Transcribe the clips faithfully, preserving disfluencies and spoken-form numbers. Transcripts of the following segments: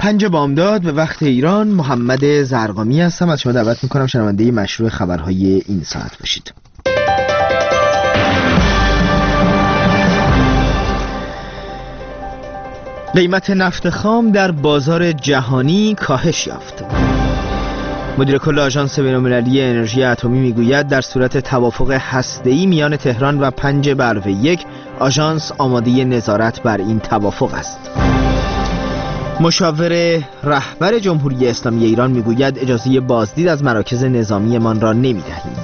پنج بامداد به وقت ایران. محمد زرقامی هستم، از شما دعوت میکنم شنونده مشروع خبرهای این ساعت باشید. قیمت نفت خام در بازار جهانی کاهش یافت. مدیر کل آژانس بین‌المللی انرژی اتمی میگوید در صورت توافق هسته‌ای میان تهران و پنج برو یک، آژانس آماده نظارت بر این توافق است. مشاور رهبر جمهوری اسلامی ایران میگوید اجازه بازدید از مراکز نظامیمان را نمیدهیم.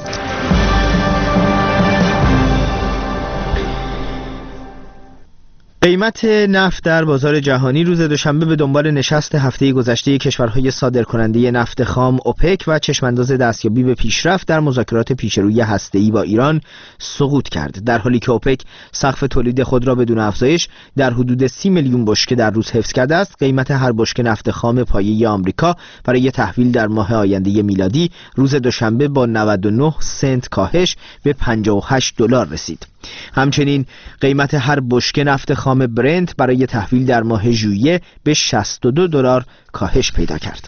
قیمت نفت در بازار جهانی روز دوشنبه به دنبال نشست هفته گذشته کشورهای صادرکننده نفت خام اوپک و چشمانداز دستیابی به پیشرفت در مذاکرات پیشروی هسته‌ای با ایران سقوط کرد، در حالی که اوپک سقف تولید خود را بدون افزایش در حدود سی میلیون بشکه در روز حفظ کرده است. قیمت هر بشکه نفت خام پایه آمریکا برای تحویل در ماه آینده میلادی روز دوشنبه با نود و نه سنت کاهش به پنجاه و هشت دلار رسید. همچنین قیمت هر بشکه نفت خام برنت برای تحویل در ماه ژوئیه به شصت و دو دلار کاهش پیدا کرد.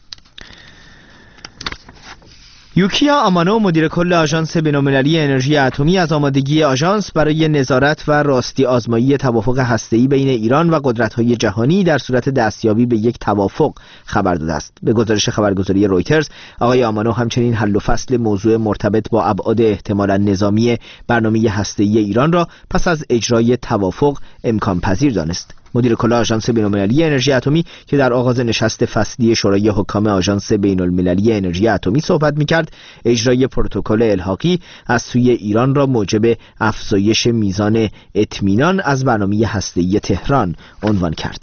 یوکیا آمانو مدیر کل آژانس بین‌المللی انرژی اتمی از آمادگی آژانس برای نظارت و راستی آزمایی توافق هسته‌ای بین ایران و قدرت‌های جهانی در صورت دستیابی به یک توافق خبر داده است. به گزارش خبرگزاری رویترز، آقای آمانو همچنین حل و فصل موضوع مرتبط با ابعاد احتمالاً نظامی برنامه هسته‌ای ایران را پس از اجرای توافق امکان پذیر دانست. مدیر کل آژانس بین‌المللی انرژی اتمی که در آغاز نشست فصلی شورای حکام آژانس بین‌المللی انرژی اتمی صحبت می‌کرد، اجرای پروتکل الحاقی از سوی ایران را موجب افزایش میزان اطمینان از برنامه هسته‌ای تهران عنوان کرد.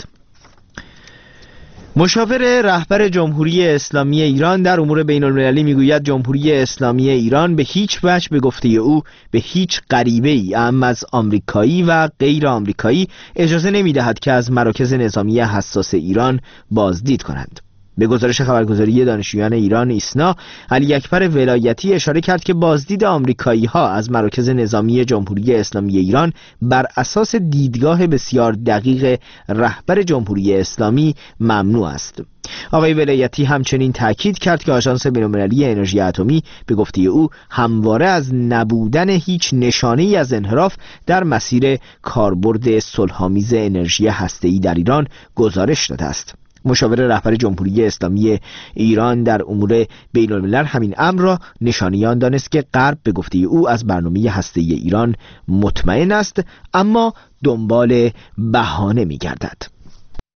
مشاور رهبر جمهوری اسلامی ایران در امور بین‌المللی میگوید جمهوری اسلامی ایران به هیچ وجه به گفته او به هیچ غریبه‌ای اعم از آمریکایی و غیر آمریکایی اجازه نمی‌دهد که از مراکز نظامی حساس ایران بازدید کنند. به گزارش خبرگزاری دانشجویان ایران ایسنا، علی اکبر ولایتی اشاره کرد که بازدید آمریکایی‌ها از مراکز نظامی جمهوری اسلامی ایران بر اساس دیدگاه بسیار دقیق رهبر جمهوری اسلامی ممنوع است. آقای ولایتی همچنین تاکید کرد که آژانس بین‌المللی انرژی اتمی به گفته او همواره از نبودن هیچ نشانه‌ای از انحراف در مسیر کاربرد صلح‌آمیز انرژی هسته‌ای در ایران گزارش داده است. مشاور رهبر جمهوری اسلامی ایران در امور بین‌الملل همین امر را نشانه آن دانست که غرب به گفته او از برنامه هسته‌ای ایران مطمئن است، اما دنبال بهانه می‌گردد.